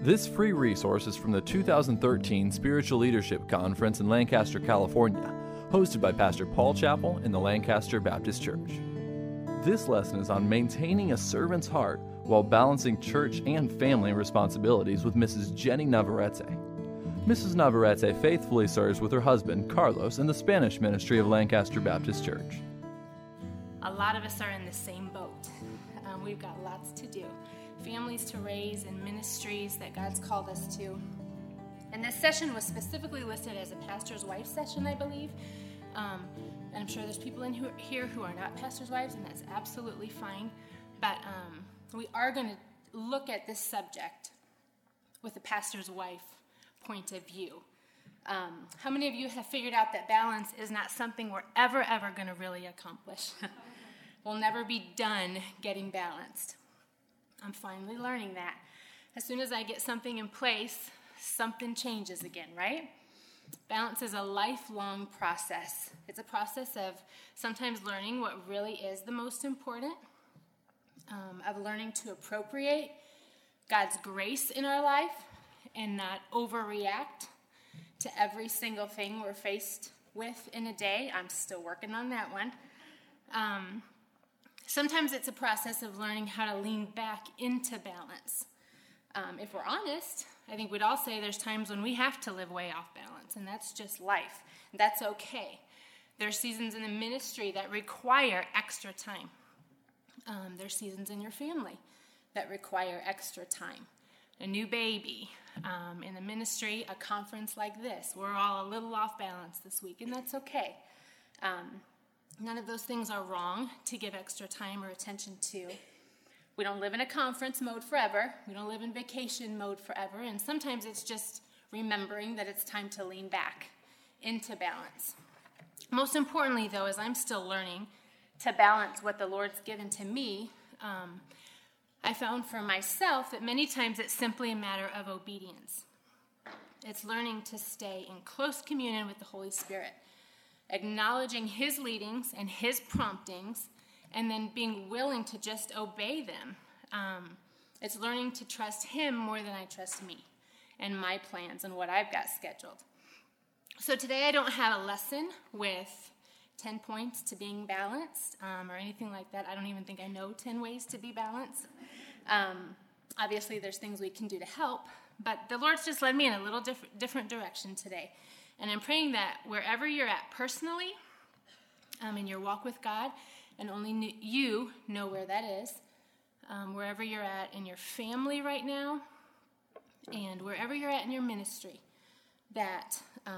This free resource is from the 2013 Spiritual Leadership Conference in Lancaster, California, hosted by Pastor Paul Chappell in the Lancaster Baptist Church. This lesson is on maintaining a servant's heart while balancing church and family responsibilities with Mrs. Jenny Navarrete. Mrs. Navarrete faithfully serves with her husband, Carlos, in the Spanish ministry of Lancaster Baptist Church. A lot of us are in the same boat. We've got lots to do. Families to raise and ministries that God's called us to. And this session was specifically listed as a pastor's wife session, I believe. And I'm sure there's people in here who are not pastor's wives, and that's absolutely fine. But we are going to look at this subject with a pastor's wife point of view. How many of you have figured out that balance is not something we're ever going to really accomplish? We'll never be done getting balanced. I'm finally learning that. As soon as I get something in place, something changes again, right? Balance is a lifelong process. It's a process of sometimes learning what really is the most important, of learning to appropriate God's grace in our life and not overreact to every single thing we're faced with in a day. I'm still working on that one. Sometimes it's a process of learning how to lean back into balance. If we're honest, I think we'd all say there's times when we have to live way off balance, and that's just life. That's okay. There's seasons in the ministry that require extra time. There's seasons in your family that require extra time. A new baby, in the ministry, a conference like this. We're all a little off balance this week, and that's okay. None of those things are wrong to give extra time or attention to. We don't live in a conference mode forever. We don't live in vacation mode forever. And sometimes it's just remembering that it's time to lean back into balance. Most importantly, though, as I'm still learning to balance what the Lord's given to me, I found for myself that many times it's simply a matter of obedience. It's learning to stay in close communion with the Holy Spirit, acknowledging His leadings and His promptings, and then being willing to just obey them. It's learning to trust Him more than I trust me and my plans and what I've got scheduled. So today I don't have a lesson with 10 points to being balanced or anything like that. I don't even think I know 10 ways to be balanced. Obviously, there's things we can do to help, but the Lord's just led me in a little different direction today. And I'm praying that wherever you're at personally, in your walk with God, and only you know where that is, wherever you're at in your family right now, and wherever you're at in your ministry, that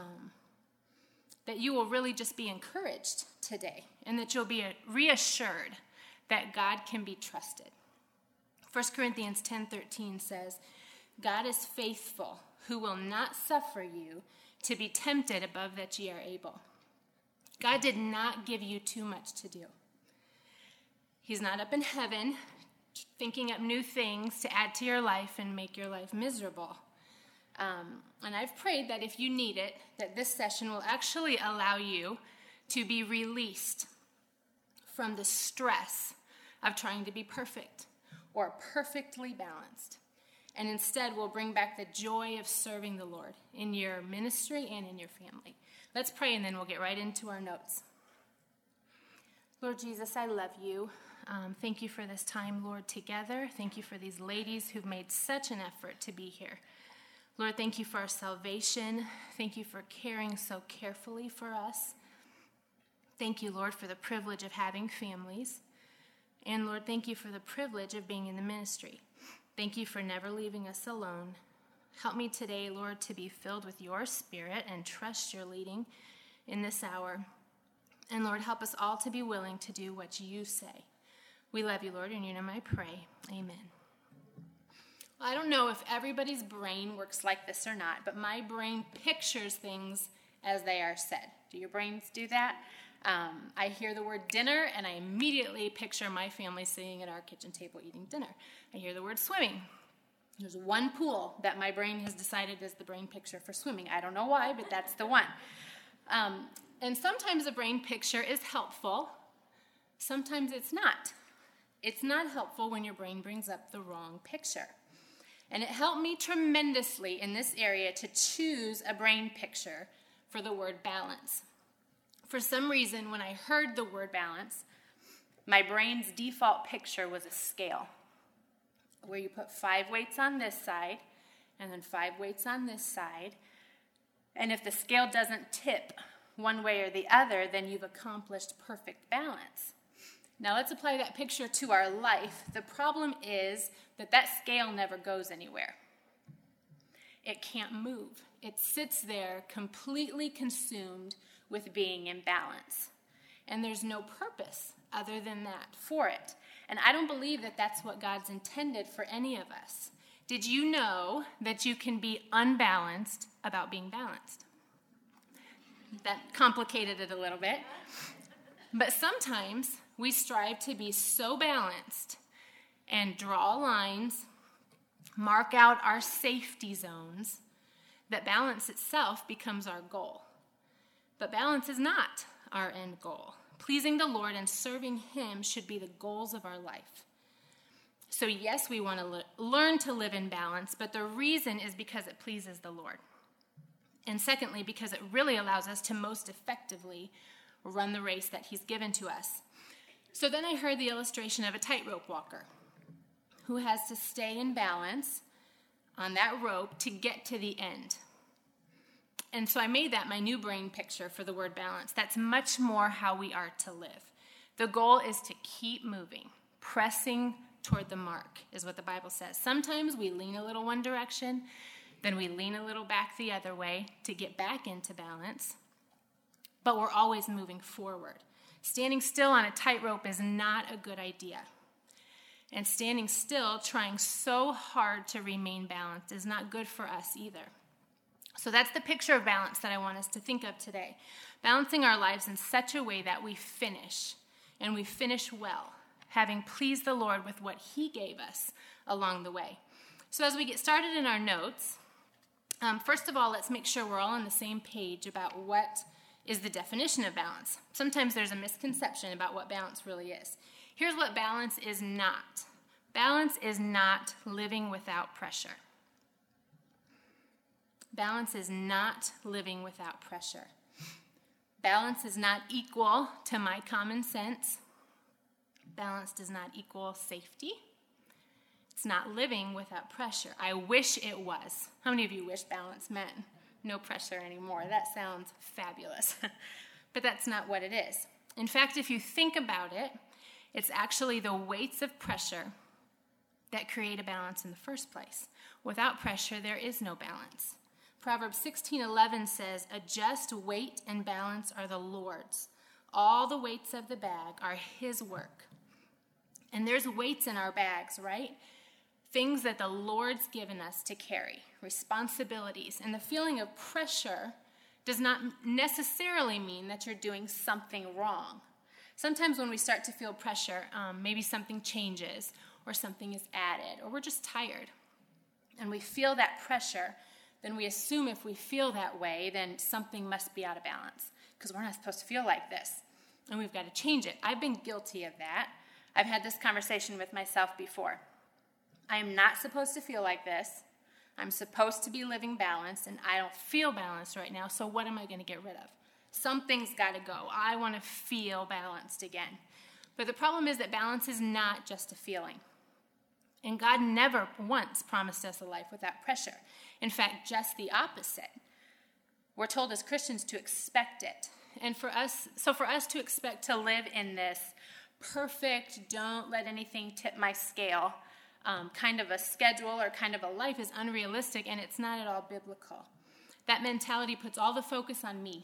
you will really just be encouraged today, and that you'll be reassured that God can be trusted. 1 Corinthians 10:13 says, God is faithful, who will not suffer you to be tempted above that ye are able. God did not give you too much to do. He's not up in heaven thinking up new things to add to your life and make your life miserable. And I've prayed that if you need it, that this session will actually allow you to be released from the stress of trying to be perfect or perfectly balanced. And instead will bring back the joy of serving the Lord in your ministry and in your family. Let's pray, and then we'll get right into our notes. Lord Jesus, I love you. Thank you for this time, Lord, together. Thank you for these ladies who've made such an effort to be here. Lord, thank you for our salvation. Thank you for caring so carefully for us. Thank you, Lord, for the privilege of having families. And Lord, thank you for the privilege of being in the ministry. Thank you for never leaving us alone. Help me today, Lord, to be filled with your Spirit and trust your leading in this hour. And Lord, help us all to be willing to do what you say. We love you, Lord, in your name I pray. Amen. I don't know if everybody's brain works like this or not, but my brain pictures things as they are said. Do your brains do that? I hear the word dinner, and I immediately picture my family sitting at our kitchen table eating dinner. I hear the word swimming. There's one pool that my brain has decided is the brain picture for swimming. I don't know why, but that's the one. And sometimes a brain picture is helpful. Sometimes it's not. It's not helpful when your brain brings up the wrong picture. And it helped me tremendously in this area to choose a brain picture for the word balance. For some reason, when I heard the word balance, my brain's default picture was a scale where you put 5 weights on this side and then 5 weights on this side. And if the scale doesn't tip one way or the other, then you've accomplished perfect balance. Now let's apply that picture to our life. The problem is that scale never goes anywhere. It can't move. It sits there completely consumed with being in balance. And there's no purpose other than that for it. And I don't believe that that's what God's intended for any of us. Did you know that you can be unbalanced about being balanced? That complicated it a little bit. But sometimes we strive to be so balanced and draw lines, mark out our safety zones, that balance itself becomes our goal. But balance is not our end goal. Pleasing the Lord and serving Him should be the goals of our life. So yes, we want to learn to live in balance, but the reason is because it pleases the Lord. And secondly, because it really allows us to most effectively run the race that He's given to us. So then I heard the illustration of a tightrope walker who has to stay in balance on that rope to get to the end. And so I made that my new brain picture for the word balance. That's much more how we are to live. The goal is to keep moving, pressing toward the mark, is what the Bible says. Sometimes we lean a little one direction, then we lean a little back the other way to get back into balance. But we're always moving forward. Standing still on a tightrope is not a good idea. And standing still, trying so hard to remain balanced, is not good for us either. So that's the picture of balance that I want us to think of today. Balancing our lives in such a way that we finish, and we finish well, having pleased the Lord with what He gave us along the way. So as we get started in our notes, first of all, let's make sure we're all on the same page about what is the definition of balance. Sometimes there's a misconception about what balance really is. Here's what balance is not. Balance is not living without pressure. Balance is not living without pressure. Balance is not equal to my common sense. Balance does not equal safety. It's not living without pressure. I wish it was. How many of you wish balance meant no pressure anymore? That sounds fabulous. But that's not what it is. In fact, if you think about it, it's actually the weights of pressure that create a balance in the first place. Without pressure, there is no balance. Proverbs 16:11 says, "A just weight and balance are the Lord's. All the weights of the bag are His work." And there's weights in our bags, right? Things that the Lord's given us to carry, responsibilities. And the feeling of pressure does not necessarily mean that you're doing something wrong. Sometimes when we start to feel pressure, maybe something changes or something is added or we're just tired. And we feel that pressure, then we assume if we feel that way, then something must be out of balance because we're not supposed to feel like this. And we've got to change it. I've been guilty of that. I've had this conversation with myself before. I am not supposed to feel like this. I'm supposed to be living balanced, and I don't feel balanced right now, so what am I going to get rid of? Something's got to go. I want to feel balanced again. But the problem is that balance is not just a feeling. And God never once promised us a life without pressure. In fact, just the opposite. We're told as Christians to expect it. And for us to expect to live in this perfect, don't let anything tip my scale, kind of a schedule or kind of a life is unrealistic, and it's not at all biblical. That mentality puts all the focus on me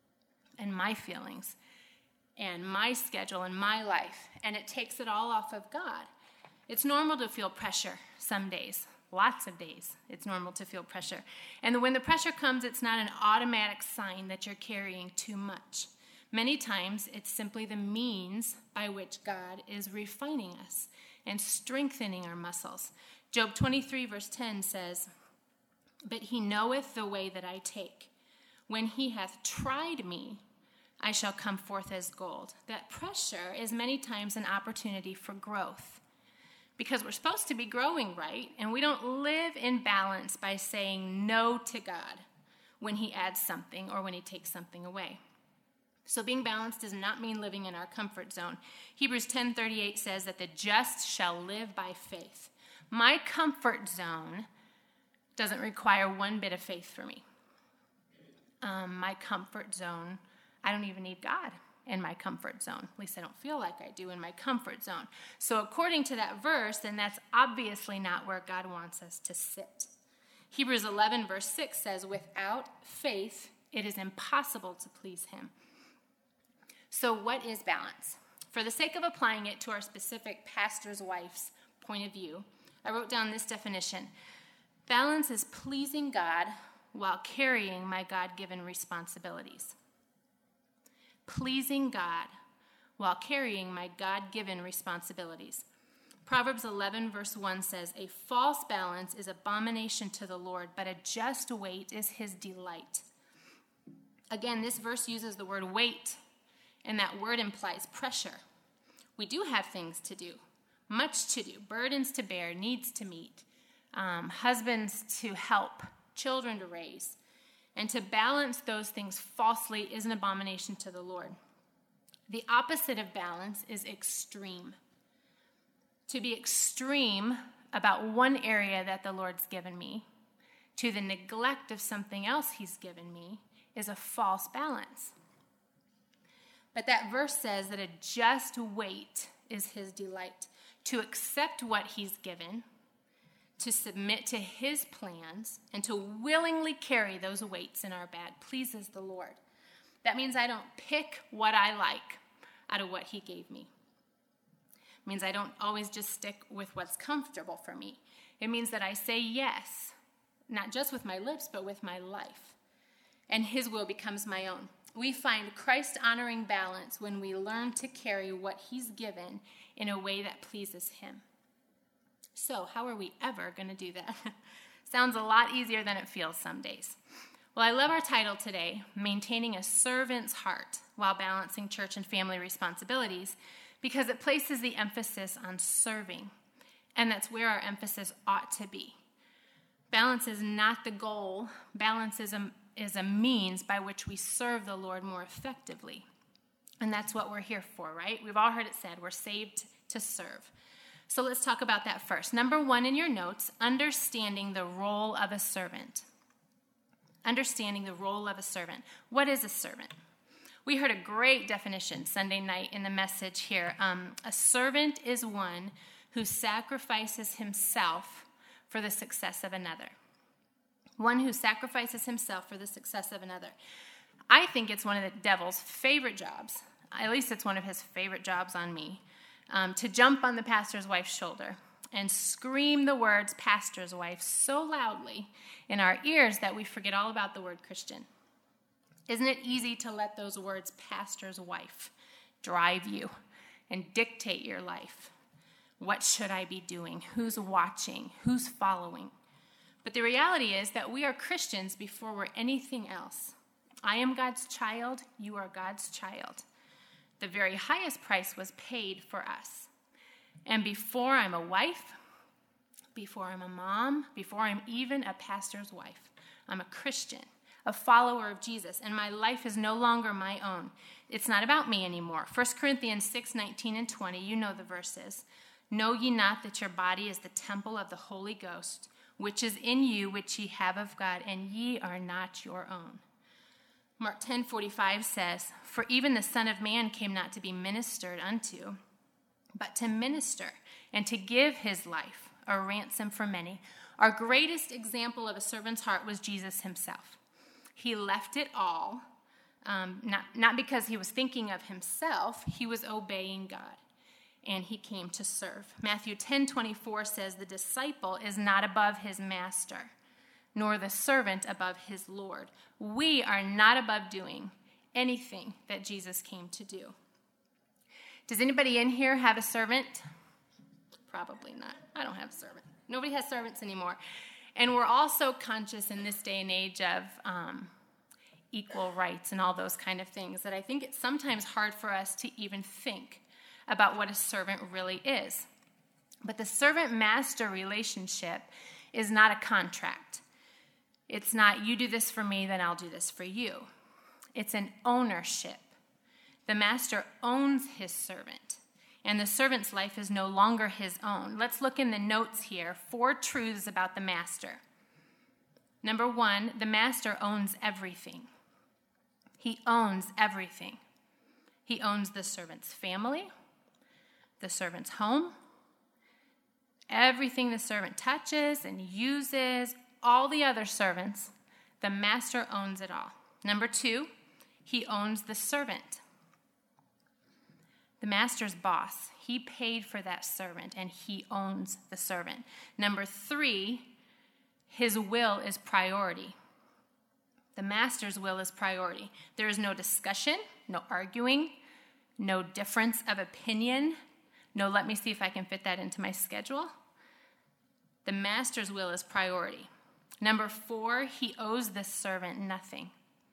and my feelings and my schedule and my life, and it takes it all off of God. It's normal to feel pressure some days, lots of days. It's normal to feel pressure. And when the pressure comes, it's not an automatic sign that you're carrying too much. Many times, it's simply the means by which God is refining us and strengthening our muscles. Job 23 verse 10 says, "But He knoweth the way that I take. When He hath tried me, I shall come forth as gold." That pressure is many times an opportunity for growth. because we're supposed to be growing, right? And we don't live in balance by saying no to God when he adds something or when he takes something away. So being balanced does not mean living in our comfort zone. Hebrews 10:38 says that the just shall live by faith. My comfort zone doesn't require one bit of faith for me. My comfort zone, I don't even need God in my comfort zone. At least I don't feel like I do in my comfort zone. So according to that verse, then that's obviously not where God wants us to sit. Hebrews 11 verse 6 says, without faith, it is impossible to please him. So what is balance? For the sake of applying it to our specific pastor's wife's point of view, I wrote down this definition. Balance is pleasing God while carrying my God-given responsibilities. Pleasing God while carrying my God-given responsibilities. Proverbs 11 verse 1 says, a false balance is abomination to the Lord, but a just weight is his delight. Again, this verse uses the word weight, and that word implies pressure. We do have things to do, much to do, burdens to bear, needs to meet, husbands to help, children to raise. And to balance those things falsely is an abomination to the Lord. The opposite of balance is extreme. To be extreme about one area that the Lord's given me to the neglect of something else he's given me is a false balance. But that verse says that a just weight is his delight. To accept what he's given, to submit to his plans, and to willingly carry those weights in our bag pleases the Lord. That means I don't pick what I like out of what he gave me. It means I don't always just stick with what's comfortable for me. It means that I say yes, not just with my lips, but with my life. And his will becomes my own. We find Christ-honoring balance when we learn to carry what he's given in a way that pleases him. So how are we ever going to do that? Sounds a lot easier than it feels some days. Well, I love our title today, Maintaining a Servant's Heart While Balancing Church and Family Responsibilities, because it places the emphasis on serving, and that's where our emphasis ought to be. Balance is not the goal. Balance is a means by which we serve the Lord more effectively. And that's what we're here for, right? We've all heard it said, we're saved to serve. So let's talk about that first. Number 1 in your notes, understanding the role of a servant. Understanding the role of a servant. What is a servant? We heard a great definition Sunday night in the message here. A servant is one who sacrifices himself for the success of another. One who sacrifices himself for the success of another. I think it's one of the devil's favorite jobs. At least it's one of his favorite jobs on me. To jump on the pastor's wife's shoulder and scream the words pastor's wife so loudly in our ears that we forget all about the word Christian. Isn't it easy to let those words pastor's wife drive you and dictate your life? What should I be doing? Who's watching? Who's following? But the reality is that we are Christians before we're anything else. I am God's child. You are God's child. The very highest price was paid for us. And before I'm a wife, before I'm a mom, before I'm even a pastor's wife, I'm a Christian, a follower of Jesus, and my life is no longer my own. It's not about me anymore. 1 Corinthians 6:19 and 20, you know the verses. Know ye not that your body is the temple of the Holy Ghost, which is in you, which ye have of God, and ye are not your own. Mark 10:45 says, for even the Son of Man came not to be ministered unto, but to minister and to give his life a ransom for many. Our greatest example of a servant's heart was Jesus himself. He left it all, not because he was thinking of himself, he was obeying God, and he came to serve. Matthew 10:24 says, the disciple is not above his master, nor the servant above his Lord. We are not above doing anything that Jesus came to do. Does anybody in here have a servant? Probably not. I don't have a servant. Nobody has servants anymore. And we're also conscious in this day and age of equal rights and all those kind of things that I think it's sometimes hard for us to even think about what a servant really is. But the servant-master relationship is not a contract. It's not, you do this for me, then I'll do this for you. It's an ownership. The master owns his servant, and the servant's life is no longer his own. Let's look in the notes here. 4 truths about the master. Number 1, the master owns everything. He owns everything. He owns the servant's family, the servant's home, everything the servant touches and uses, all the other servants, the master owns it all. Number 2, he owns the servant. The master's boss, he paid for that servant and he owns the servant. Number 3, his will is priority. The master's will is priority. There is no discussion, no arguing, no difference of opinion, no let me see if I can fit that into my schedule. The master's will is priority. Number 4, he owes the servant nothing.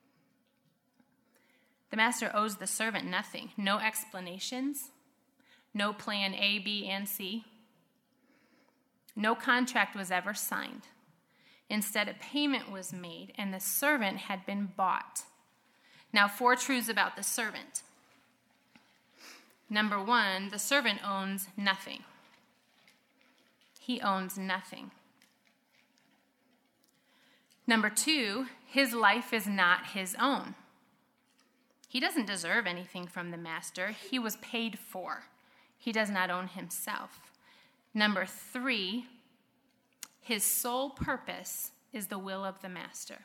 The master owes the servant nothing. No explanations, no plan A, B, and C. No contract was ever signed. Instead, a payment was made, and the servant had been bought. Now, 4 truths about the servant. Number 1, the servant owns nothing. He owns nothing. Number 2, his life is not his own. He doesn't deserve anything from the master. He was paid for. He does not own himself. Number 3, his sole purpose is the will of the master.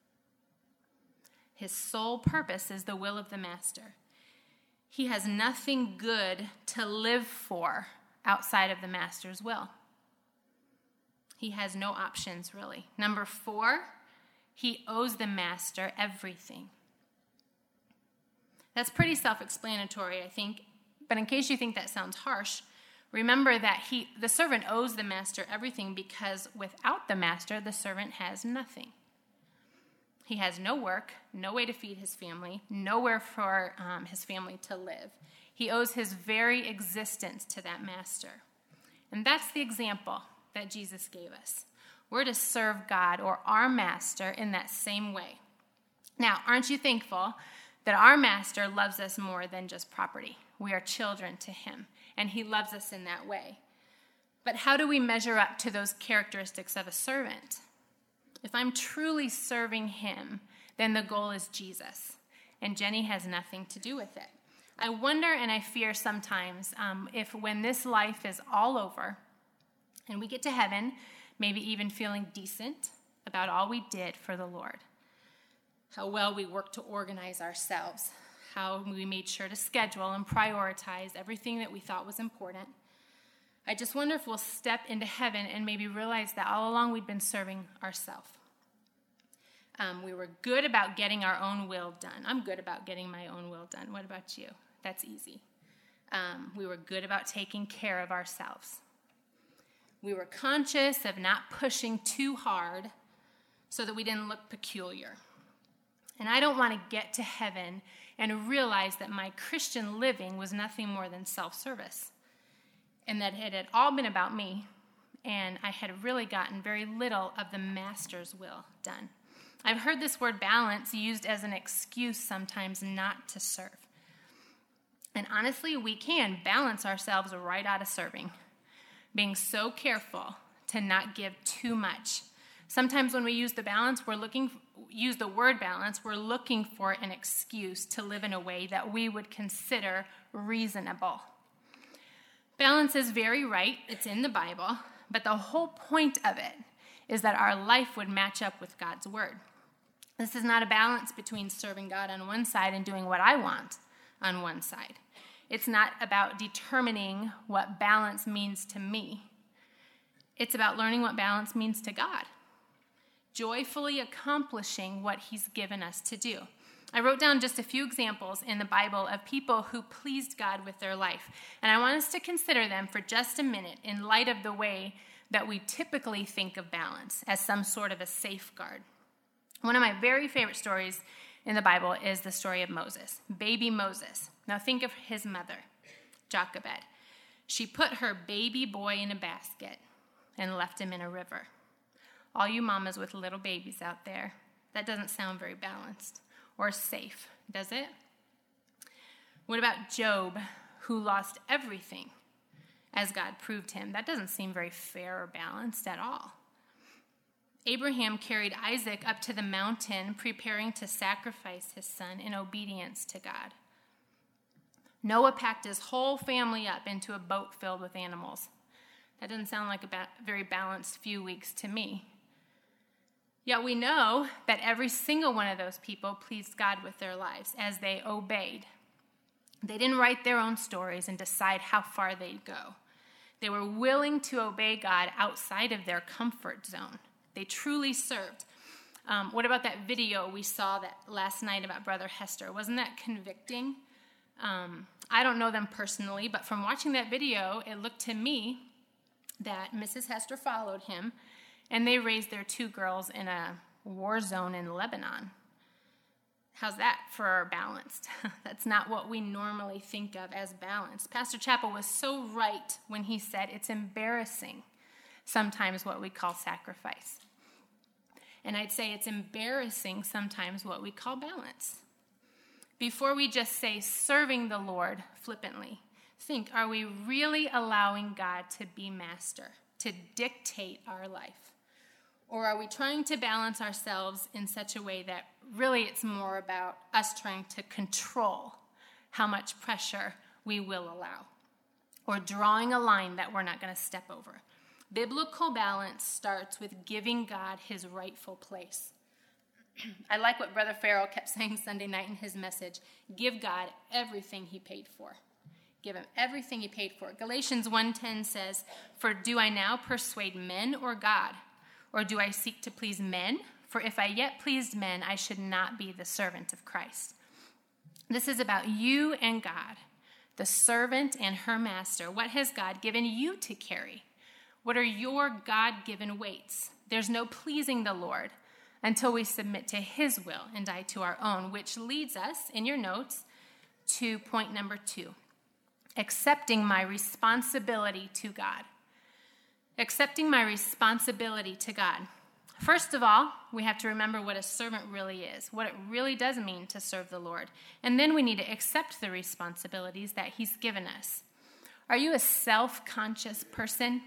His sole purpose is the will of the master. He has nothing good to live for outside of the master's will. He has no options, really. Number 4, he owes the master everything. That's pretty self-explanatory, I think. But in case you think that sounds harsh, remember that the servant owes the master everything because without the master, the servant has nothing. He has no work, no way to feed his family, nowhere for his family to live. He owes his very existence to that master. And that's the example that Jesus gave us. We're to serve God or our master in that same way. Now, aren't you thankful that our master loves us more than just property? We are children to him, and he loves us in that way. But how do we measure up to those characteristics of a servant? If I'm truly serving him, then the goal is Jesus, and Jenny has nothing to do with it. I wonder and I fear sometimes if when this life is all over and we get to heaven, maybe even feeling decent about all we did for the Lord, how well we worked to organize ourselves, how we made sure to schedule and prioritize everything that we thought was important. I just wonder if we'll step into heaven and maybe realize that all along we'd been serving ourselves. We were good about getting our own will done. I'm good about getting my own will done. What about you? That's easy. We were good about taking care of ourselves. We were conscious of not pushing too hard so that we didn't look peculiar. And I don't want to get to heaven and realize that my Christian living was nothing more than self-service, and that it had all been about me, and I had really gotten very little of the master's will done. I've heard this word balance used as an excuse sometimes not to serve. And honestly, we can balance ourselves right out of serving, being so careful to not give too much. Sometimes when we use the word balance, we're looking for an excuse to live in a way that we would consider reasonable. Balance is very right. It's in the Bible. But the whole point of it is that our life would match up with God's word. This is not a balance between serving God on one side and doing what I want on one side. It's not about determining what balance means to me. It's about learning what balance means to God. Joyfully accomplishing what he's given us to do. I wrote down just a few examples in the Bible of people who pleased God with their life. And I want us to consider them for just a minute in light of the way that we typically think of balance as some sort of a safeguard. One of my very favorite stories in the Bible is the story of Moses, baby Moses. Now think of his mother, Jochebed. She put her baby boy in a basket and left him in a river. All you mamas with little babies out there, that doesn't sound very balanced or safe, does it? What about Job, who lost everything as God proved him? That doesn't seem very fair or balanced at all. Abraham carried Isaac up to the mountain, preparing to sacrifice his son in obedience to God. Noah packed his whole family up into a boat filled with animals. That doesn't sound like a very balanced few weeks to me. Yet we know that every single one of those people pleased God with their lives as they obeyed. They didn't write their own stories and decide how far they'd go. They were willing to obey God outside of their comfort zone. They truly served. What about that video we saw that last night about Brother Hester? Wasn't that convicting? I don't know them personally, but from watching that video, it looked to me that Mrs. Hester followed him, and they raised their 2 girls in a war zone in Lebanon. How's that for balanced? That's not what we normally think of as balanced. Pastor Chappell was so right when he said it's embarrassing sometimes what we call sacrifice. And I'd say it's embarrassing sometimes what we call balance. Before we just say serving the Lord flippantly, think, are we really allowing God to be master, to dictate our life? Or are we trying to balance ourselves in such a way that really it's more about us trying to control how much pressure we will allow, or drawing a line that we're not going to step over? Biblical balance starts with giving God his rightful place. I like what Brother Farrell kept saying Sunday night in his message. Give God everything he paid for. Give him everything he paid for. Galatians 1:10 says, "For do I now persuade men or God? Or do I seek to please men? For if I yet pleased men, I should not be the servant of Christ." This is about you and God, the servant and her master. What has God given you to carry? What are your God-given weights? There's no pleasing the Lord until we submit to his will and die to our own, which leads us, in your notes, to point number 2, accepting my responsibility to God. Accepting my responsibility to God. First of all, we have to remember what a servant really is, what it really does mean to serve the Lord. And then we need to accept the responsibilities that he's given us. Are you a self-conscious person?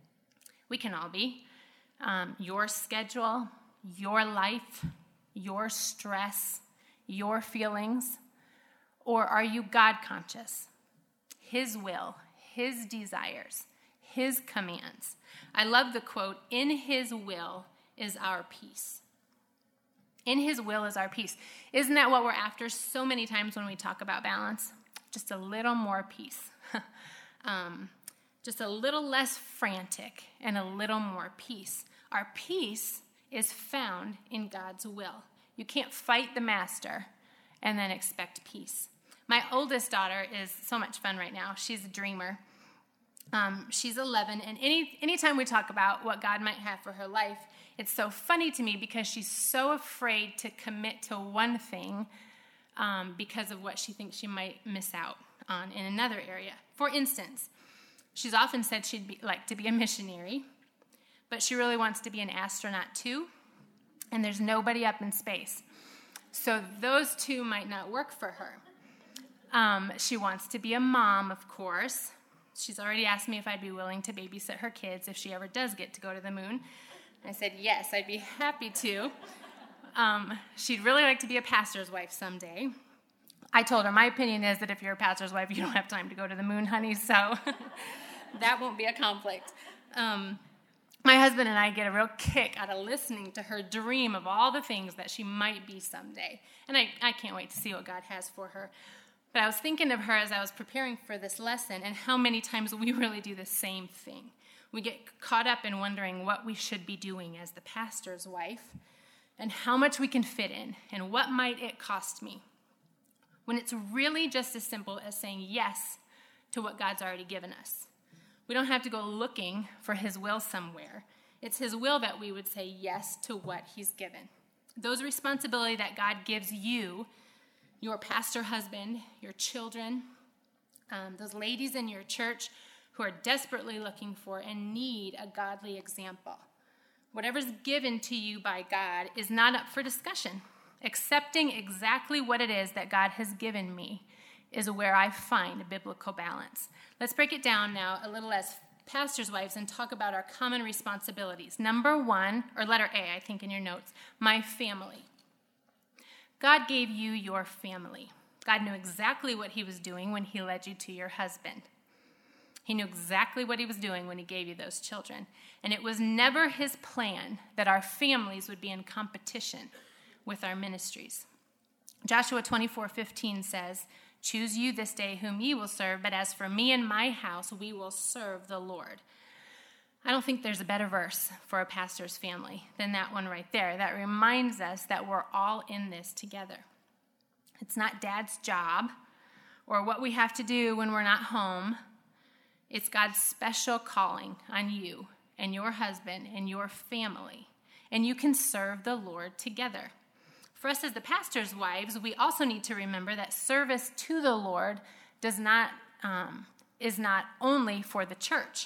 We can all be. Your schedule, your life, your stress, your feelings. Or are you God-conscious? His will, his desires, his commands. I love the quote, "In his will is our peace." In his will is our peace. Isn't that what we're after so many times when we talk about balance? Just a little more peace. Just a little less frantic and a little more peace. Our peace is found in God's will. You can't fight the master and then expect peace. My oldest daughter is so much fun right now. She's a dreamer. She's 11, and anytime we talk about what God might have for her life, it's so funny to me because she's so afraid to commit to one thing because of what she thinks she might miss out on in another area. For instance, she's often said she'd like to be a missionary, but she really wants to be an astronaut too, and there's nobody up in space. So those two might not work for her. She wants to be a mom, of course. She's already asked me if I'd be willing to babysit her kids if she ever does get to go to the moon. I said, yes, I'd be happy to. She'd really like to be a pastor's wife someday. I told her, my opinion is that if you're a pastor's wife, you don't have time to go to the moon, honey, so that won't be a conflict. My husband and I get a real kick out of listening to her dream of all the things that she might be someday. And I can't wait to see what God has for her. But I was thinking of her as I was preparing for this lesson and how many times we really do the same thing. We get caught up in wondering what we should be doing as the pastor's wife and how much we can fit in and what might it cost me, when it's really just as simple as saying yes to what God's already given us. We don't have to go looking for his will somewhere. It's his will that we would say yes to what he's given. Those responsibilities that God gives you, your pastor husband, your children, those ladies in your church who are desperately looking for and need a godly example. Whatever's given to you by God is not up for discussion. Accepting exactly what it is that God has given me is where I find a biblical balance. Let's break it down now a little as pastors' wives and talk about our common responsibilities. Number one, or letter A, I think in your notes, my family. God gave you your family. God knew exactly what he was doing when he led you to your husband. He knew exactly what he was doing when he gave you those children. And it was never his plan that our families would be in competition with our ministries. Joshua 24:15 says, "Choose you this day whom ye will serve, but as for me and my house, we will serve the Lord." I don't think there's a better verse for a pastor's family than that one right there. That reminds us that we're all in this together. It's not dad's job or what we have to do when we're not home. It's God's special calling on you and your husband and your family. And you can serve the Lord together. For us as the pastor's wives, we also need to remember that service to the Lord is not only for the church.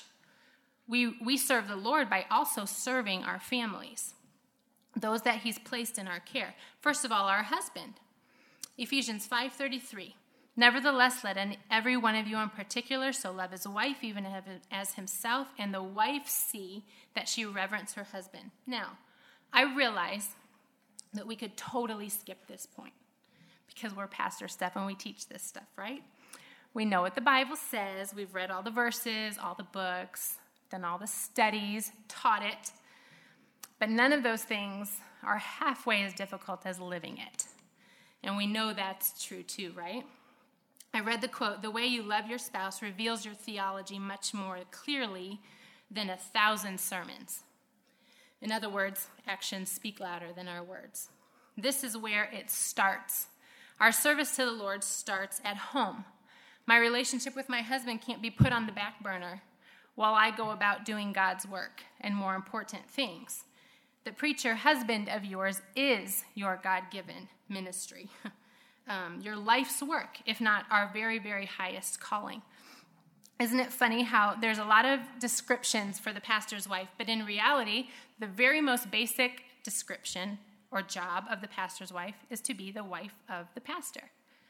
We serve the Lord by also serving our families, those that he's placed in our care. First of all, our husband. Ephesians 5:33. "Nevertheless, let every one of you in particular so love his wife even as himself, and the wife see that she reverence her husband." Now, I realize that we could totally skip this point because we're pastor stuff and we teach this stuff, right? We know what the Bible says. We've read all the verses, all the books, done all the studies, taught it. But none of those things are halfway as difficult as living it. And we know that's true too, right? I read the quote, "The way you love your spouse reveals your theology much more clearly than 1,000 sermons." In other words, actions speak louder than our words. This is where it starts. Our service to the Lord starts at home. My relationship with my husband can't be put on the back burner while I go about doing God's work and more important things. The preacher husband of yours is your God-given ministry, your life's work, if not our very, very highest calling. Isn't it funny how there's a lot of descriptions for the pastor's wife, but in reality, the very most basic description or job of the pastor's wife is to be the wife of the pastor.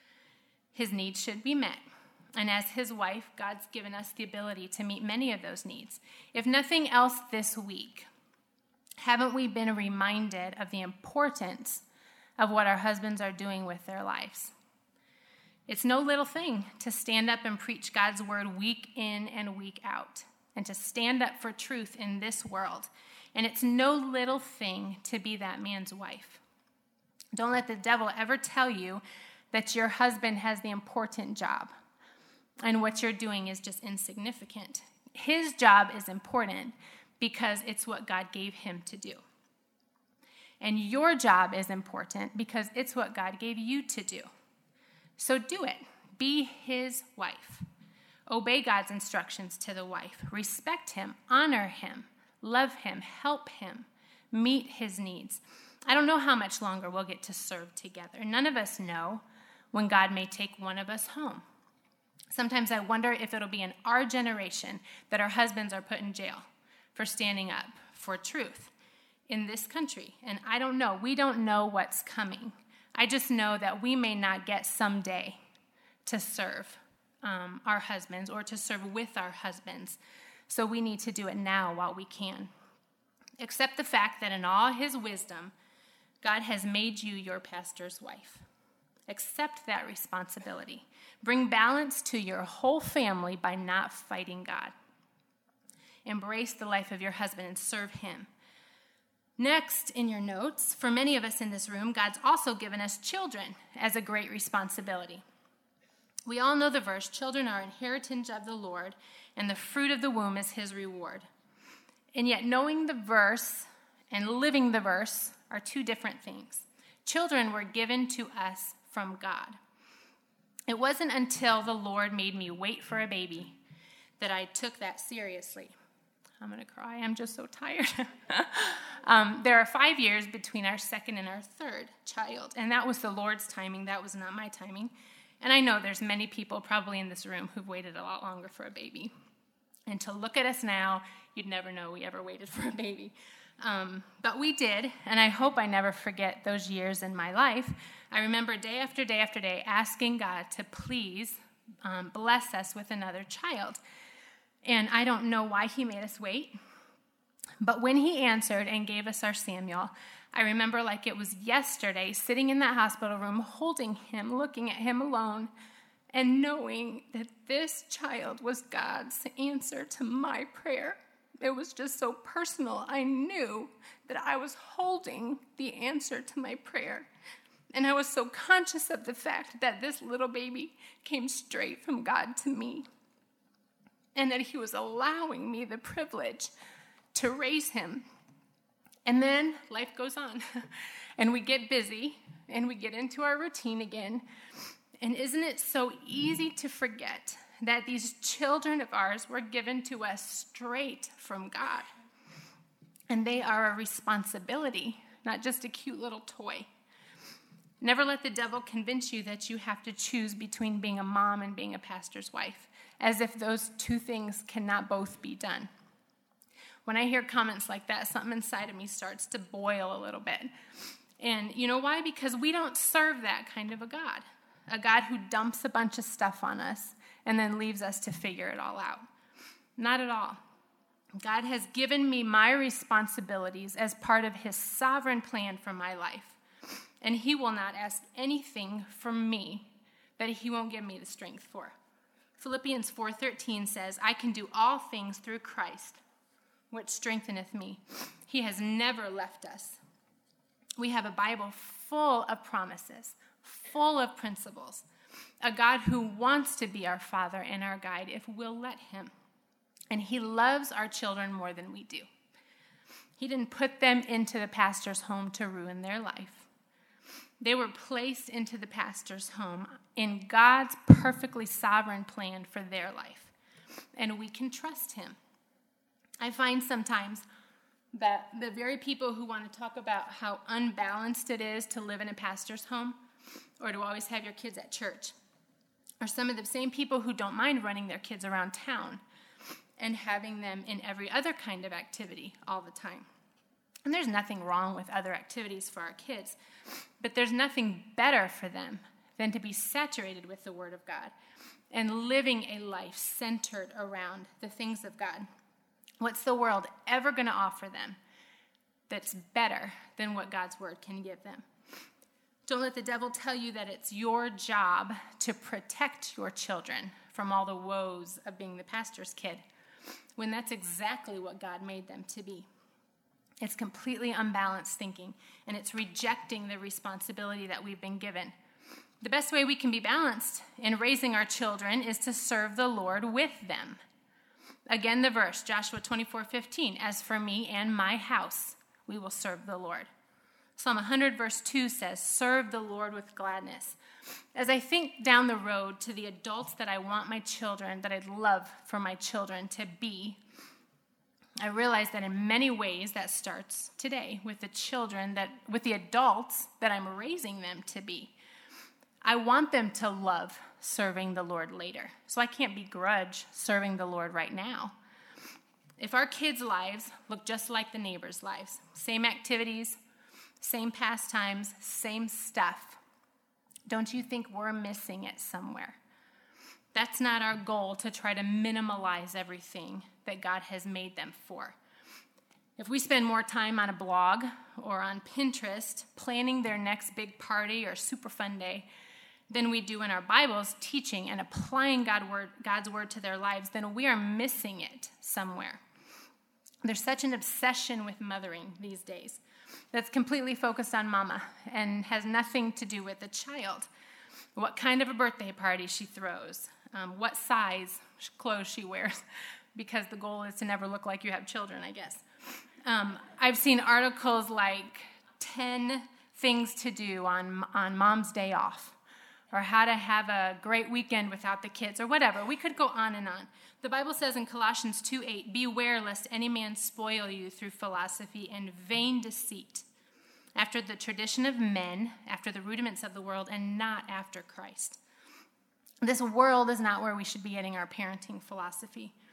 His needs should be met. And as his wife, God's given us the ability to meet many of those needs. If nothing else this week, haven't we been reminded of the importance of what our husbands are doing with their lives? It's no little thing to stand up and preach God's word week in and week out, and to stand up for truth in this world. And it's no little thing to be that man's wife. Don't let the devil ever tell you that your husband has the important job and what you're doing is just insignificant. His job is important because it's what God gave him to do. And your job is important because it's what God gave you to do. So do it. Be his wife. Obey God's instructions to the wife. Respect him, honor him, love him, help him, meet his needs. I don't know how much longer we'll get to serve together. None of us know when God may take one of us home. Sometimes I wonder if it'll be in our generation that our husbands are put in jail for standing up for truth in this country. And I don't know. We don't know what's coming. I just know that we may not get someday to serve our husbands or to serve with our husbands. So we need to do it now while we can. Accept the fact that in all his wisdom, God has made you your pastor's wife. Accept that responsibility. Bring balance to your whole family by not fighting God. Embrace the life of your husband and serve him. Next, in your notes, for many of us in this room, God's also given us children as a great responsibility. We all know the verse, "Children are inheritance of the Lord, and the fruit of the womb is his reward." And yet knowing the verse and living the verse are two different things. Children were given to us from God. It wasn't until the Lord made me wait for a baby that I took that seriously. I'm going to cry. I'm just so tired. There are 5 years between our second and our third child, and that was the Lord's timing. That was not my timing. And I know there's many people probably in this room who've waited a lot longer for a baby. And to look at us now, you'd never know we ever waited for a baby. But we did, and I hope I never forget those years in my life. I remember day after day after day asking God to please bless us with another child. And I don't know why he made us wait, but when he answered and gave us our Samuel, I remember like it was yesterday, sitting in that hospital room, holding him, looking at him alone, and knowing that this child was God's answer to my prayer. It was just so personal. I knew that I was holding the answer to my prayer. And I was so conscious of the fact that this little baby came straight from God to me, and that he was allowing me the privilege to raise him. And then life goes on, and we get busy, and we get into our routine again. And isn't it so easy to forget that these children of ours were given to us straight from God? And they are a responsibility, not just a cute little toy. Never let the devil convince you that you have to choose between being a mom and being a pastor's wife, as if those two things cannot both be done. When I hear comments like that, something inside of me starts to boil a little bit. And you know why? Because we don't serve that kind of a God who dumps a bunch of stuff on us and then leaves us to figure it all out. Not at all. God has given me my responsibilities as part of his sovereign plan for my life. And he will not ask anything from me that he won't give me the strength for. Philippians 4:13 says, I can do all things through Christ, which strengtheneth me. He has never left us. We have a Bible full of promises, full of principles, a God who wants to be our Father and our guide if we'll let him. And he loves our children more than we do. He didn't put them into the pastor's home to ruin their life. They were placed into the pastor's home in God's perfectly sovereign plan for their life. And we can trust him. I find sometimes that the very people who want to talk about how unbalanced it is to live in a pastor's home or to always have your kids at church are some of the same people who don't mind running their kids around town and having them in every other kind of activity all the time. And there's nothing wrong with other activities for our kids, but there's nothing better for them than to be saturated with the Word of God and living a life centered around the things of God. What's the world ever going to offer them that's better than what God's Word can give them? Don't let the devil tell you that it's your job to protect your children from all the woes of being the pastor's kid, when that's exactly what God made them to be. It's completely unbalanced thinking, and it's rejecting the responsibility that we've been given. The best way we can be balanced in raising our children is to serve the Lord with them. Again, the verse, Joshua 24:15, as for me and my house, we will serve the Lord. Psalm 100 verse 2 says, serve the Lord with gladness. As I think down the road to the adults that I want my children, that I'd love for my children to be, I realize that in many ways that starts today with with the adults that I'm raising them to be. I want them to love serving the Lord later, so I can't begrudge serving the Lord right now. If our kids' lives look just like the neighbors' lives, same activities, same pastimes, same stuff, don't you think we're missing it somewhere? That's not our goal, to try to minimalize everything that God has made them for. If we spend more time on a blog or on Pinterest planning their next big party or super fun day than we do in our Bibles teaching and applying God's word to their lives, then we are missing it somewhere. There's such an obsession with mothering these days that's completely focused on mama and has nothing to do with the child. What kind of a birthday party she throws, what size clothes she wears, because the goal is to never look like you have children, I guess. I've seen articles like 10 things to do on Mom's Day Off, or how to have a great weekend without the kids, or whatever. We could go on and on. The Bible says in Colossians 2:8, beware lest any man spoil you through philosophy and vain deceit, after the tradition of men, after the rudiments of the world, and not after Christ. This world is not where we should be getting our parenting philosophy.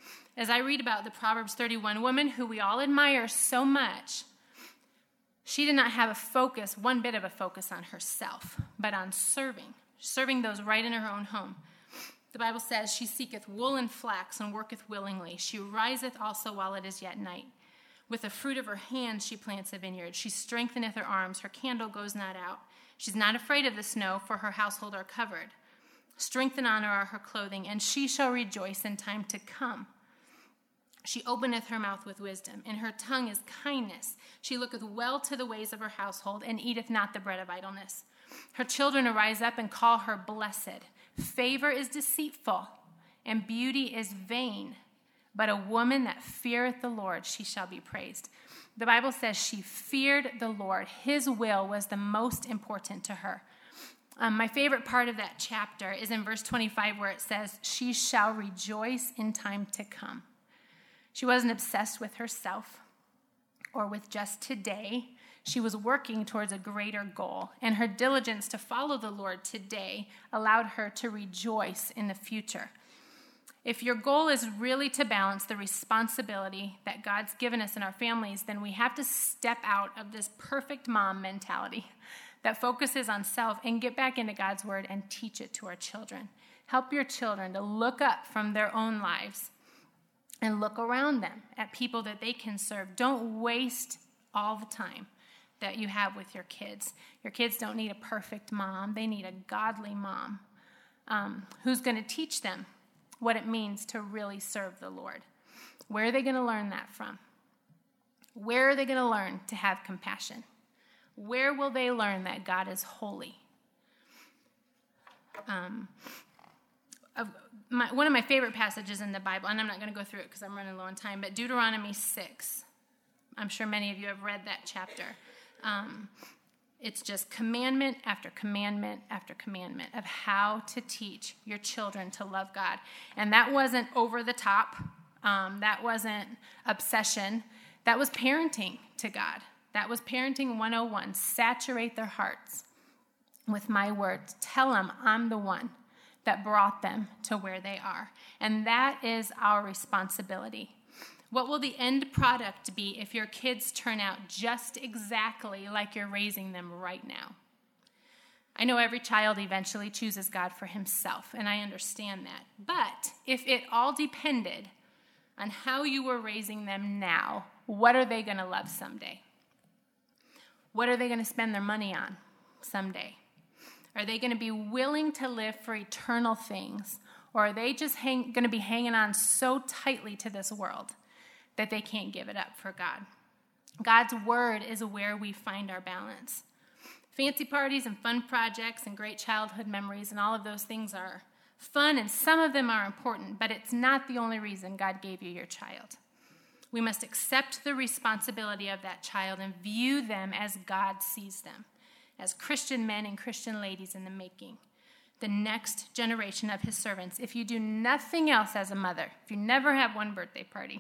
As I read about the Proverbs 31 woman who we all admire so much, she did not have one bit of a focus on herself, but on serving those right in her own home. The Bible says, she seeketh wool and flax and worketh willingly. She riseth also while it is yet night. With the fruit of her hands she plants a vineyard. She strengtheneth her arms. Her candle goes not out. She's not afraid of the snow, for her household are covered. Strength and honor are her clothing, and she shall rejoice in time to come. She openeth her mouth with wisdom. In her tongue is kindness. She looketh well to the ways of her household, and eateth not the bread of idleness. Her children arise up and call her blessed. Favor is deceitful, and beauty is vain. But a woman that feareth the Lord, she shall be praised. The Bible says she feared the Lord. His will was the most important to her. My favorite part of that chapter is in verse 25, where it says, she shall rejoice in time to come. She wasn't obsessed with herself or with just today. She was working towards a greater goal, and her diligence to follow the Lord today allowed her to rejoice in the future. If your goal is really to balance the responsibility that God's given us in our families, then we have to step out of this perfect mom mentality that focuses on self and get back into God's word and teach it to our children. Help your children to look up from their own lives and look around them at people that they can serve. Don't waste all the time that you have with your kids. Your kids don't need a perfect mom. They need a godly mom who's going to teach them what it means to really serve the Lord. Where are they going to learn that from? Where are they going to learn to have compassion? Where will they learn that God is holy? One of my favorite passages in the Bible, and I'm not going to go through it because I'm running low on time, but Deuteronomy 6. I'm sure many of you have read that chapter. It's just commandment after commandment after commandment of how to teach your children to love God. And that wasn't over the top. That wasn't obsession. That was parenting to God. That was parenting 101. Saturate their hearts with my words. Tell them I'm the one that brought them to where they are. And that is our responsibility. What will the end product be if your kids turn out just exactly like you're raising them right now? I know every child eventually chooses God for himself, and I understand that. But if it all depended on how you were raising them now, what are they going to love someday? What are they going to spend their money on someday? Are they going to be willing to live for eternal things? Or are they just going to be hanging on so tightly to this world that they can't give it up for God? God's word is where we find our balance. Fancy parties and fun projects and great childhood memories and all of those things are fun, and some of them are important, but it's not the only reason God gave you your child. We must accept the responsibility of that child and view them as God sees them, as Christian men and Christian ladies in the making, the next generation of his servants. If you do nothing else as a mother, if you never have one birthday party,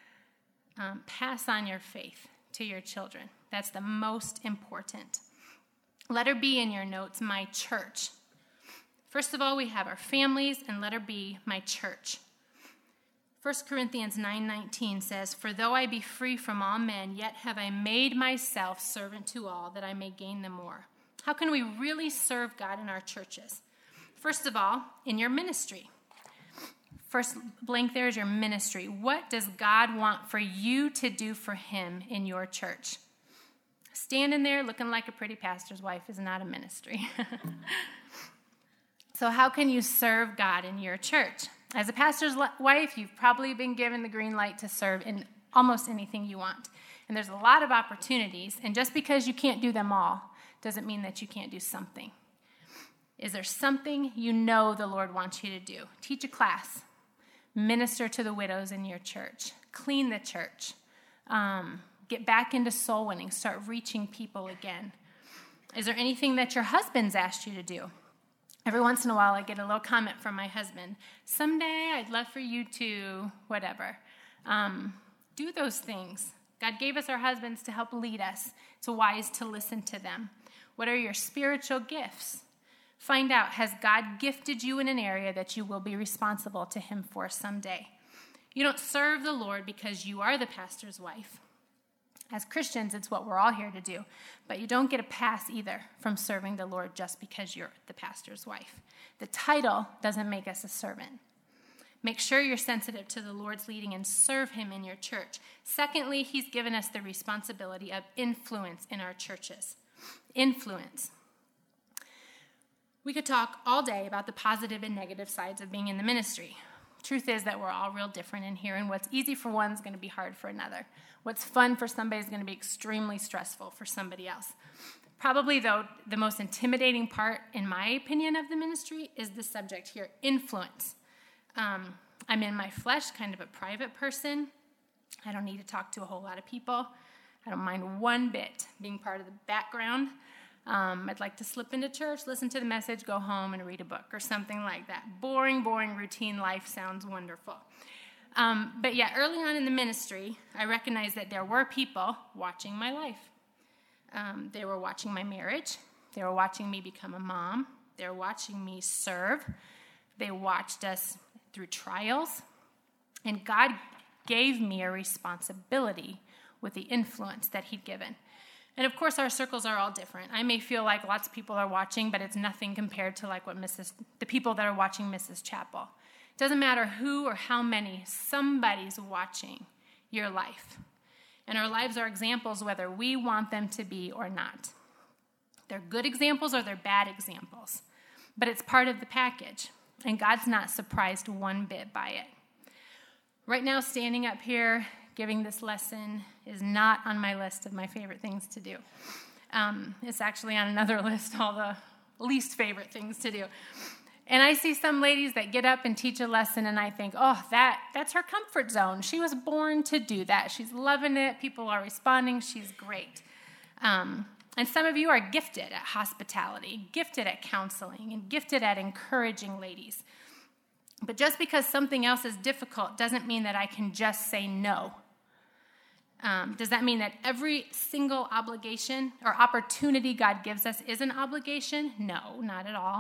pass on your faith to your children. That's the most important. Letter B in your notes, my church. First of all, we have our families, and letter B, my church. 1 Corinthians 9:19 says, "For though I be free from all men, yet have I made myself servant to all, that I may gain the more." How can we really serve God in our churches? First of all, in your ministry. First blank there is your ministry. What does God want for you to do for him in your church? Standing there looking like a pretty pastor's wife is not a ministry. So how can you serve God in your church? As a pastor's wife, you've probably been given the green light to serve in almost anything you want. And there's a lot of opportunities, and just because you can't do them all doesn't mean that you can't do something. Is there something you know the Lord wants you to do? Teach a class. Minister to the widows in your church. Clean the church. Get back into soul winning. Start reaching people again. Is there anything that your husband's asked you to do? Every once in a while, I get a little comment from my husband. Someday, I'd love for you to, whatever. Do those things. God gave us our husbands to help lead us. It's wise to listen to them. What are your spiritual gifts? Find out, has God gifted you in an area that you will be responsible to him for someday? You don't serve the Lord because you are the pastor's wife. As Christians, it's what we're all here to do. But you don't get a pass either from serving the Lord just because you're the pastor's wife. The title doesn't make us a servant. Make sure you're sensitive to the Lord's leading and serve him in your church. Secondly, he's given us the responsibility of influence in our churches. Influence. We could talk all day about the positive and negative sides of being in the ministry. Truth is that we're all real different in here, and what's easy for one is going to be hard for another. What's fun for somebody is going to be extremely stressful for somebody else. Probably, though, the most intimidating part, in my opinion, of the ministry is the subject here, influence. I'm in my flesh, kind of a private person. I don't need to talk to a whole lot of people. I don't mind one bit being part of the background. I'd like to slip into church, listen to the message, go home, and read a book or something like that. Boring, routine life sounds wonderful. But yeah, early on in the ministry, I recognized that there were people watching my life. They were watching my marriage. They were watching me become a mom. They were watching me serve. They watched us through trials. And God gave me a responsibility with the influence that he'd given. And of course, our circles are all different. I may feel like lots of people are watching, but it's nothing compared to like the people that are watching Mrs. Chapel. It doesn't matter who or how many, somebody's watching your life. And our lives are examples whether we want them to be or not. They're good examples or they're bad examples. But it's part of the package. And God's not surprised one bit by it. Right now, standing up here, giving this lesson is not on my list of my favorite things to do. It's actually on another list, all the least favorite things to do. And I see some ladies that get up and teach a lesson, and I think, oh, that's her comfort zone. She was born to do that. She's loving it. People are responding. She's great. And some of you are gifted at hospitality, gifted at counseling, and gifted at encouraging ladies. But just because something else is difficult doesn't mean that I can just say no. Does that mean that every single obligation or opportunity God gives us is an obligation? No, not at all.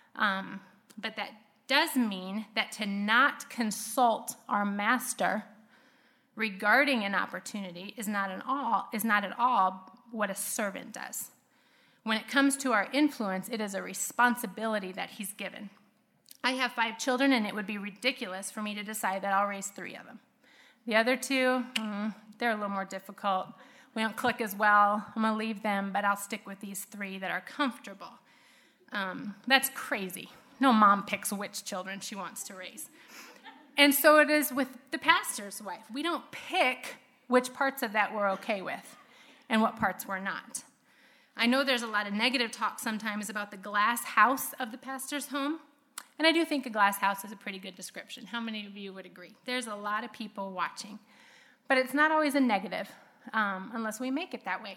But that does mean that to not consult our master regarding an opportunity is not at all what a servant does. When it comes to our influence, it is a responsibility that he's given. I have 5 children, and it would be ridiculous for me to decide that I'll raise 3 of them. The other 2, they're a little more difficult. We don't click as well. I'm going to leave them, but I'll stick with these 3 that are comfortable. That's crazy. No mom picks which children she wants to raise. And so it is with the pastor's wife. We don't pick which parts of that we're okay with and what parts we're not. I know there's a lot of negative talk sometimes about the glass house of the pastor's home. And I do think a glass house is a pretty good description. How many of you would agree? There's a lot of people watching. But it's not always a negative unless we make it that way.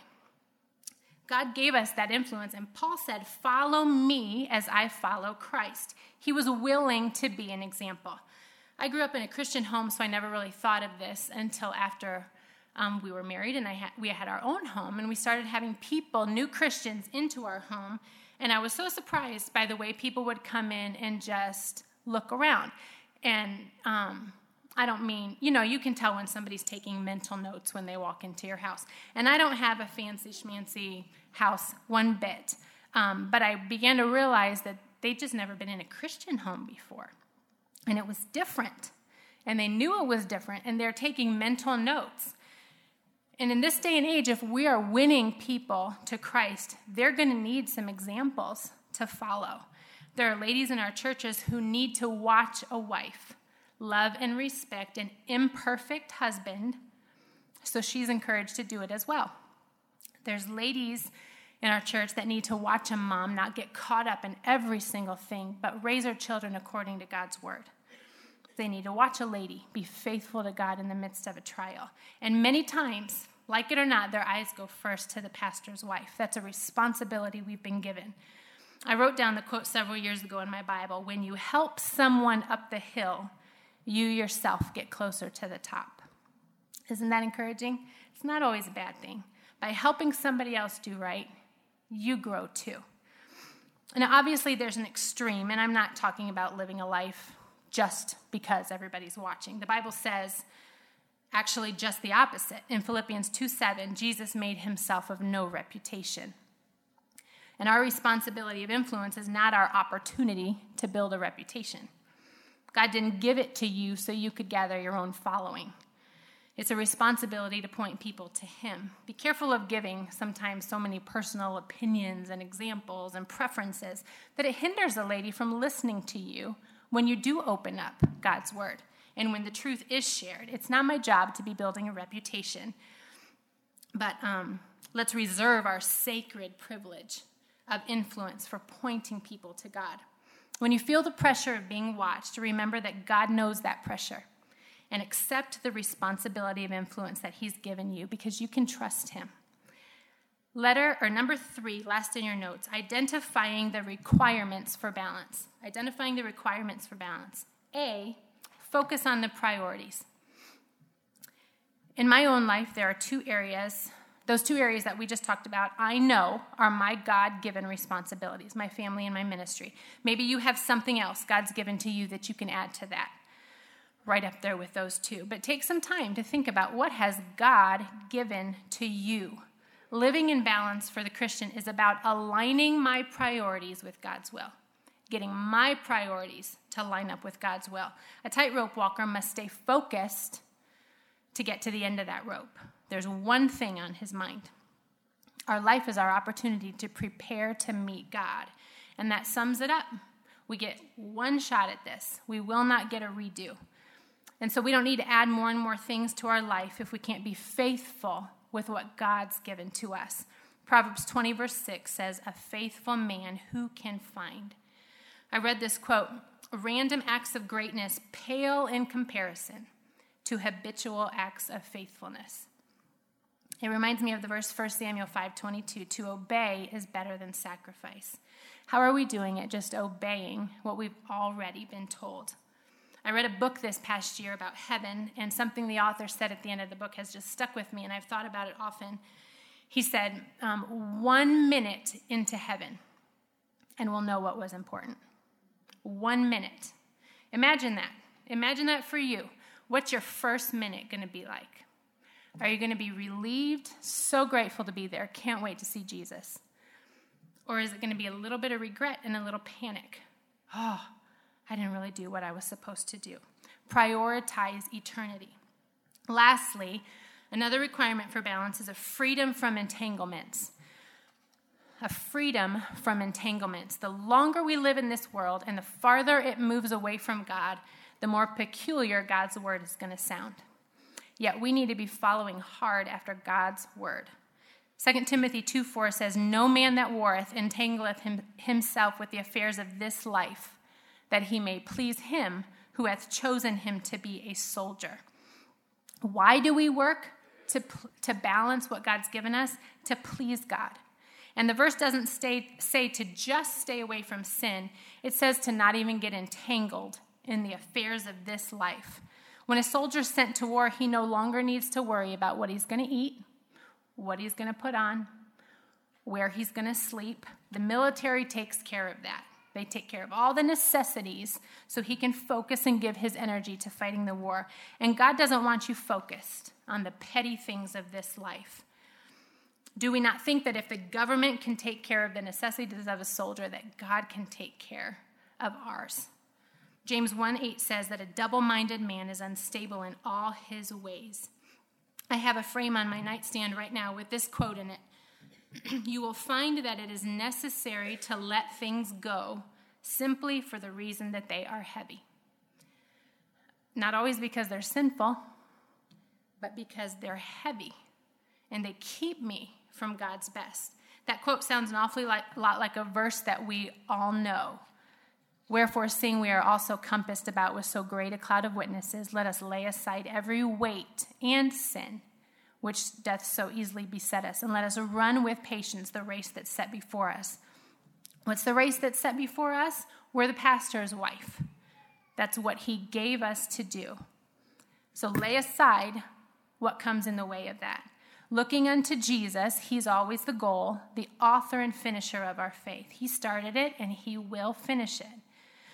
God gave us that influence, and Paul said, follow me as I follow Christ. He was willing to be an example. I grew up in a Christian home, so I never really thought of this until after we were married, and we had our own home, and we started having people, new Christians, into our home. And I was so surprised by the way people would come in and just look around. And I don't mean, you can tell when somebody's taking mental notes when they walk into your house. And I don't have a fancy schmancy house one bit. But I began to realize that they'd just never been in a Christian home before. And it was different. And they knew it was different. And they're taking mental notes. And in this day and age, if we are winning people to Christ, they're going to need some examples to follow. There are ladies in our churches who need to watch a wife love and respect an imperfect husband, so she's encouraged to do it as well. There's ladies in our church that need to watch a mom not get caught up in every single thing, but raise her children according to God's word. They need to watch a lady be faithful to God in the midst of a trial. And many times, like it or not, their eyes go first to the pastor's wife. That's a responsibility we've been given. I wrote down the quote several years ago in my Bible, when you help someone up the hill, you yourself get closer to the top. Isn't that encouraging? It's not always a bad thing. By helping somebody else do right, you grow too. Now, obviously, there's an extreme, and I'm not talking about living a life just because everybody's watching. The Bible says actually just the opposite. In Philippians 2:7, Jesus made himself of no reputation. And our responsibility of influence is not our opportunity to build a reputation. God didn't give it to you so you could gather your own following. It's a responsibility to point people to him. Be careful of giving sometimes so many personal opinions and examples and preferences that it hinders a lady from listening to you when you do open up God's word and when the truth is shared. It's not my job to be building a reputation, but let's reserve our sacred privilege of influence for pointing people to God. When you feel the pressure of being watched, remember that God knows that pressure. And accept the responsibility of influence that he's given you because you can trust him. Number 3, last in your notes, identifying the requirements for balance. Identifying the requirements for balance. A, focus on the priorities. In my own life, there are 2 areas, those 2 areas that we just talked about, I know are my God-given responsibilities, my family and my ministry. Maybe you have something else God's given to you that you can add to that. Right up there with those 2. But take some time to think about what has God given to you. Living in balance for the Christian is about aligning my priorities with God's will, getting my priorities to line up with God's will. A tightrope walker must stay focused to get to the end of that rope. There's one thing on his mind. Our life is our opportunity to prepare to meet God, and that sums it up. We get one shot at this. We will not get a redo. And so we don't need to add more and more things to our life if we can't be faithful with what God's given to us. Proverbs 20, verse 6 says, "A faithful man who can find." I read this quote, "Random acts of greatness pale in comparison to habitual acts of faithfulness." It reminds me of the verse 1 Samuel 5:22, "To obey is better than sacrifice." How are we doing it? Just obeying what we've already been told. I read a book this past year about heaven, and something the author said at the end of the book has just stuck with me, and I've thought about it often. He said, 1 minute into heaven, and we'll know what was important. 1 minute. Imagine that. Imagine that for you. What's your first minute going to be like? Are you going to be relieved, so grateful to be there, can't wait to see Jesus? Or is it going to be a little bit of regret and a little panic? Oh, I didn't really do what I was supposed to do. Prioritize eternity. Lastly, another requirement for balance is a freedom from entanglements. A freedom from entanglements. The longer we live in this world and the farther it moves away from God, the more peculiar God's word is going to sound. Yet we need to be following hard after God's word. 2 Timothy 2:4 says, "No man that warreth entangleth himself with the affairs of this life, that he may please him who hath chosen him to be a soldier." Why do we work to balance what God's given us? To please God. And the verse doesn't say to just stay away from sin. It says to not even get entangled in the affairs of this life. When a soldier's sent to war, he no longer needs to worry about what he's going to eat, what he's going to put on, where he's going to sleep. The military takes care of that. They take care of all the necessities so he can focus and give his energy to fighting the war. And God doesn't want you focused on the petty things of this life. Do we not think that if the government can take care of the necessities of a soldier, that God can take care of ours? James 1:8 says that a double-minded man is unstable in all his ways. I have a frame on my nightstand right now with this quote in it. "You will find that it is necessary to let things go simply for the reason that they are heavy." Not always because they're sinful, but because they're heavy, and they keep me from God's best. That quote sounds an awfully lot like a verse that we all know. "Wherefore, seeing we are also compassed about with so great a cloud of witnesses, let us lay aside every weight and sin, which doth so easily beset us, and let us run with patience the race that's set before us." What's the race that's set before us? We're the pastor's wife. That's what he gave us to do. So lay aside what comes in the way of that. Looking unto Jesus, he's always the goal, the author and finisher of our faith. He started it, and he will finish it.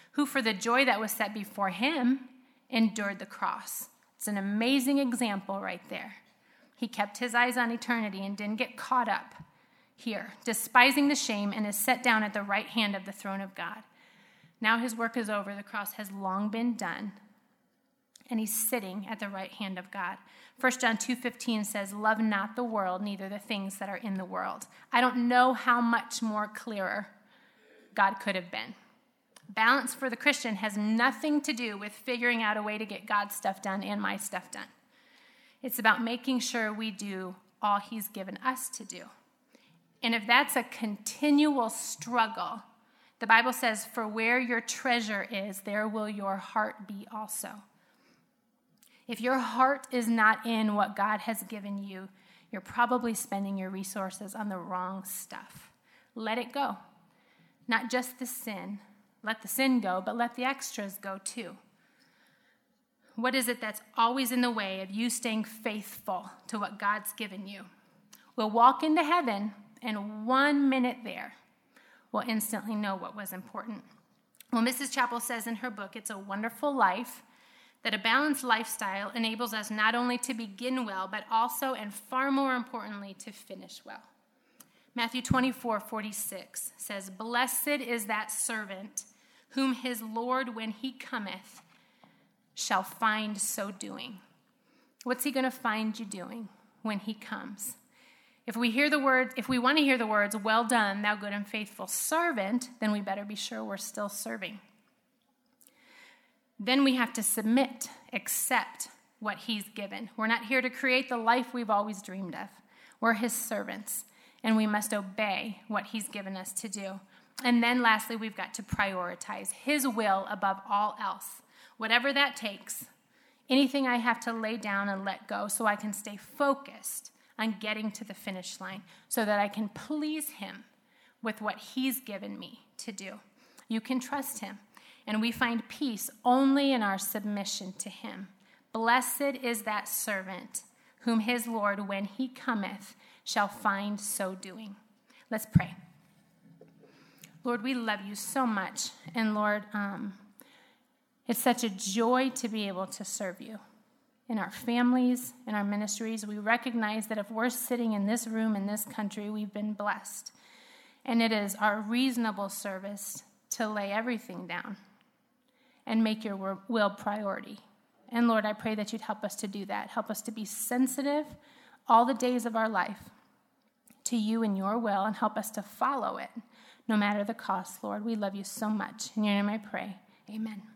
who for the joy that was set before him endured the cross. It's an amazing example right there. He kept his eyes on eternity and didn't get caught up here, despising the shame, and is set down at the right hand of the throne of God. Now his work is over. The cross has long been done, and he's sitting at the right hand of God. 1 John 2:15 says, love not the world, neither the things that are in the world. I don't know how much more clearer God could have been. Balance for the Christian has nothing to do with figuring out a way to get God's stuff done and my stuff done. It's about making sure we do all he's given us to do. And if that's a continual struggle, the Bible says, for where your treasure is, there will your heart be also. If your heart is not in what God has given you, you're probably spending your resources on the wrong stuff. Let it go. Not just the sin. Let the sin go, but let the extras go too. What is it that's always in the way of you staying faithful to what God's given you? We'll walk into heaven, and 1 minute there, we'll instantly know what was important. Well, Mrs. Chappell says in her book, It's a Wonderful Life, that a balanced lifestyle enables us not only to begin well, but also, and far more importantly, to finish well. Matthew 24:46 says, blessed is that servant whom his Lord, when he cometh, shall find so doing. What's he going to find you doing when he comes? If we want to hear the words, well done, thou good and faithful servant, then we better be sure we're still serving. Then we have to submit, accept what he's given. We're not here to create the life we've always dreamed of. We're his servants, and we must obey what he's given us to do. And then lastly, we've got to prioritize his will above all else. Whatever that takes, anything I have to lay down and let go so I can stay focused on getting to the finish line so that I can please him with what he's given me to do. You can trust him, and we find peace only in our submission to him. Blessed is that servant whom his Lord, when he cometh, shall find so doing. Let's pray. Lord, we love you so much, and Lord, it's such a joy to be able to serve you. In our families, in our ministries, we recognize that if we're sitting in this room, in this country, we've been blessed. And it is our reasonable service to lay everything down and make your will priority. And Lord, I pray that you'd help us to do that. Help us to be sensitive all the days of our life to you and your will, and help us to follow it no matter the cost, Lord. We love you so much. In your name I pray. Amen.